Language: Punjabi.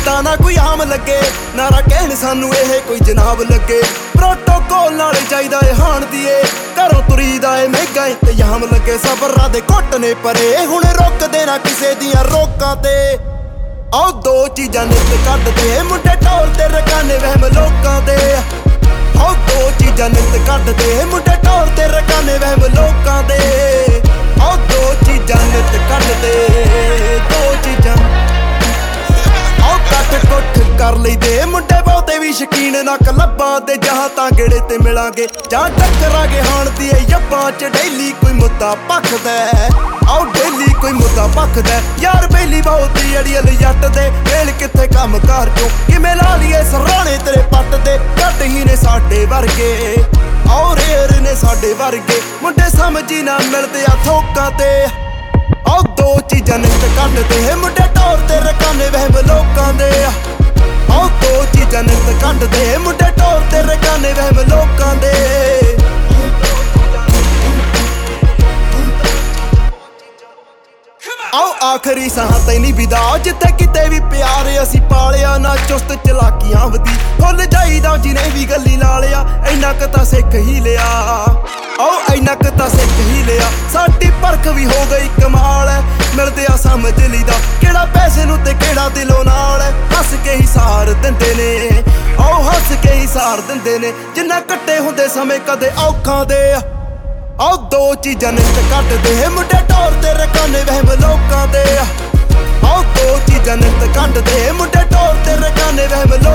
ਪਤਾ ਨਾ ਕੋਈ ਆਮ ਲੱਗੇ, ਨਾਰਾ ਕਹਿਣ ਸਾਨੂੰ ਇਹ ਕੋਈ ਜਨਾਬ ਲੱਗੇ। ਪ੍ਰੋਟੋਕੋਲ ਨਾਲ ਚਾਹੀਦਾ ਏ ਹਾਣ ਦੀਏ, ਘਰੋਂ ਤੁਰੀਦਾ ਏ ਮਹਿੰਗਾ ਇੰਤਜ਼ਾਮ ਲੱਗੇ। ਸਬਰਾਂ ਦੇ ਘੁੱਟ ਨੇ ਪਰੇ, ਹੁਣ ਰੁਕਦੇ ਨਾ ਕਿਸੇ ਦੀਆਂ ਰੋਕਾਂ ਤੇ। ਆਓ ਦੋ ਚੀਜ਼ਾਂ ਨਿੱਤ ਕੱਢਦੇ, ਮੁੰਡੇ ਢੋਲ ਤੇ ਰਕਾਨੇ ਵਹਿਮ ਲੋਕਾਂ ਦੇ। ਆਓ ਦੋ ਚੀਜ਼ਾਂ ਨਿੱਤ ਕੱਢਦੇ, ਮੁੰਡੇ ਢੋਲ ਤੇ ਰਕਾਨੇ ਵਹਿਮ ਲੋਕਾਂ ਦੇ। ਆਓ ਦੋ ਚੀਜ਼ਾਂ ਨਿੱਤ ਕੱਢਦੇ, ਦੋ ਚੀਜ਼ਾਂ। ਆਓ ਕੱਟ ਕੁੱਠ ਕਰ ਲਈਦੇ, ਮੁੰਡੇ ਬਹੁਤੇ ਵੀ ਸ਼ਕੀਨ ਨਾ ਕਲੱਬਾਂ ਦੇ। ਜਹਾਂ ਤਾਂ ਗੇੜੇ ਤੇ ਮਿਲਾਂਗੇ ਜਾਂ ਟੱਕਰਾਂਗੇ ਹਾਣ ਦੀ ਯੱਬਾਂ ਚ। ਡੇਲੀ ਕੋਈ ਮੁੱਦਾ ਭਖਦਾ, ਆਓ ਡੇਲੀ ਕੋਈ ਮੁੱਦਾ ਭਖਦਾ। ਯਾਰ ਬੇਲੀ ਬਹੁਤੀ ਅੜੀਅਲ ਜੱਟ ਦੇ, ਵੇਲ ਕਿੱਥੇ ਕੰਮ ਕਾਰ ਚੋਂ ਕਿਵੇਂ ਲਾ ਲਈਏ ਸਰਾਣੇ ਤੇਰੇ ਪੱਟ ਦੇ। ਘੱਟ ਹੀ ਨੇ ਸਾਡੇ ਵਰਗੇ, ਆਓ ਰੇਰ ਨੇ ਸਾਡੇ ਵਰਗੇ, ਮੁੰਡੇ ਸਮਝੀ ਨਾ ਮਿਲਦੇ ਆ ਥੋਕਾਂ ਤੇ। ਆਓ ਦੋ ਚੀਜ਼ਾਂ ਨਿੱਤ ਕੱਢਦੇ, ਮੁੰਡੇ ਢੋਲ ਤੇ ਰਕਾਨੇ ਵਹਿਮ ਲੋਕਾਂ ਦੇ। ਆਓ ਦੋ ਚੀਜ਼ਾਂ ਨਿੱਤ ਕੱਢਦੇ, ਮੁੰਡੇ ਢੋਲ ਤੇ ਰਕਾਨੇ ਵਹਿਮ ਲੋਕਾਂ ਦੇ। ਆਓ ਆਖਰੀ ਸਾਹ ਤੈਨੂੰ ਵਿਦਾ, ਜਿੱਥੇ ਕਿਤੇ ਵੀ ਪਿਆਰ ਅਸੀਂ ਪਾਲਿਆ ਨਾ। ਚੁਸਤ ਚਲਾਕੀਆਂ ਵਧੀ ਫੁੱਲ ਜਾਈਦਾ ਜਿਹਨੇ ਵੀ ਗੱਲੀ ਲਾ ਲਿਆ। ਇੰਨਾ ਕੁ ਤਾਂ ਸਿੱਖ ਹੀ ਲਿਆ, ਆਓ ਇੰਨਾ ਕੁ ਤਾਂ ਸਿੱਖ ਹੀ ਲਿਆ। ਸਾਡੀ ਪਰਖ ਵੀ ਹੋ ਗਈ ਕਮਾਲ, ਮਿਲਦੇ ਆ ਸਮਝ ਲਈਦਾ ਕਿਹੜਾ ਪੈਸੇ ਨੂੰ ਤੇ ਕਿਹੜਾ ਦਿਲੋਂ ਨਾਲ। ਹੱਸ ਕੇ ਹੀ ਸਾਰ ਦਿੰਦੇ ਨੇ, ਆਓ ਹੱਸ ਕੇ ਹੀ ਸਾਰ ਦਿੰਦੇ ਨੇ। ਜਿੰਨਾ ਕੱਟੇ ਹੁੰਦੇ ਸਮੇਂ ਕਦੇ ਔਖਾਂ ਦੇ। ਆਓ ਦੋ ਚੀਜ਼ਾਂ ਨਿੱਤ ਕੱਢਦੇ, ਮੁੰਡੇ ਢੋਲ ਤੇ ਰਕਾਨੇ ਵਹਿਮ ਲੋਕਾਂ ਦੇ। ਆਓ ਦੋ ਚੀਜ਼ਾਂ ਨਿੱਤ ਕੱਢਦੇ, ਮੁੰਡੇ ਢੋਲ ਤੇ ਰਕਾਨੇ ਵਹਿਮ।